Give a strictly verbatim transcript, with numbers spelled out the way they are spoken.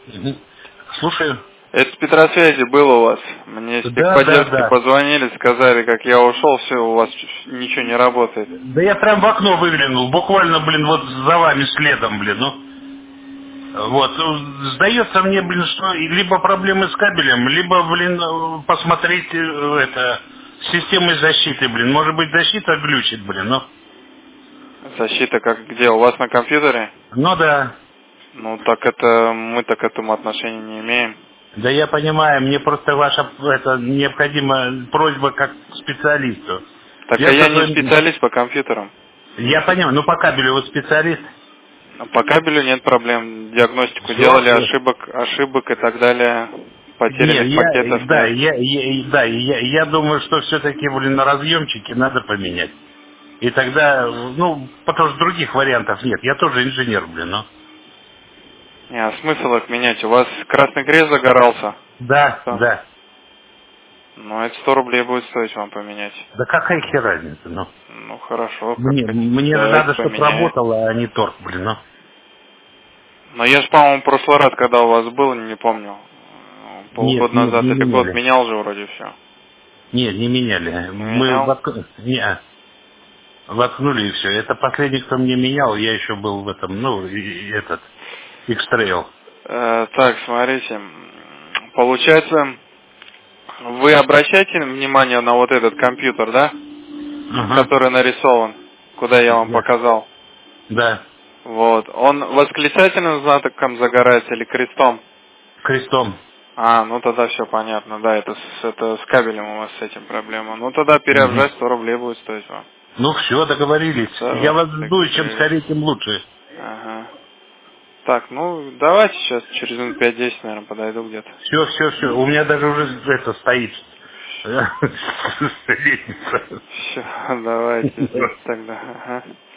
Мгм. Слушаю. Это с Петросвязи было у вас. Мне с Да, да, техподдержки да. позвонили, сказали, как я ушел, все, у вас ничего не работает. Да я прям в окно выглянул, буквально, блин, вот за вами следом, блин, ну. Вот, ну, сдается мне, блин, что либо проблемы с кабелем, либо, блин, э, посмотреть э, это, с системой защиты, блин. Может быть, защита глючит, блин, ну. Защита как где? У вас на компьютере? Ну да. Ну так это мы-то к этому отношения не имеем. Да я понимаю, мне просто ваша, это, необходима просьба как к специалисту. Так а Я я не созвон- специалист по компьютерам. Я понимаю, ну по кабелю вот специалист. А по кабелю нет проблем. Диагностику Все, делали, все. ошибок, ошибок и так далее. Нет, Потерянных я, пакетов да, нет. я, я- да, я, я думаю, что все-таки, блин, на разъемчике надо поменять. И тогда, ну, потому что других вариантов нет. Я тоже инженер, блин, ну. Не, а смысл их менять? У вас Красный Крест загорался? Да, Что? да. Ну, это сто рублей будет стоить вам поменять. Да какая хер разница, ну. Ну, хорошо, как Мне, хотите. мне же Давайте надо, чтобы поменяем. работало, а не торг, блин, ну. Но я же, по-моему, в прошлый раз, когда у вас был, не помню, Нет, полгода нет, назад не или год, меняли. менял же вроде все. Нет, не меняли. Не Мы менял? вотк- не, а, воткнули и все. Это последний, кто мне менял, я еще был в этом, ну, и, и этот, X-Trail. Э, так, смотрите. м, Получается, вы обращаете внимание на вот этот компьютер, да? Ага. Который нарисован, куда я вам Да. показал. Да. Вот. Он восклицательным знаком загорается или крестом? Крестом. А, ну тогда все понятно, да, это с, это с кабелем у вас с этим проблема. Ну тогда Мгм. переобжать сто рублей будет стоить вам. Ну все, договорились. Я Давай, вас жду, и чем договорились. скорее, тем лучше. Ага. Так, ну давайте сейчас через минут пять-десять, наверное, подойду где-то. Все, все, все. У меня даже уже это стоит. Лестница. Все, давайте здесь тогда. Ага.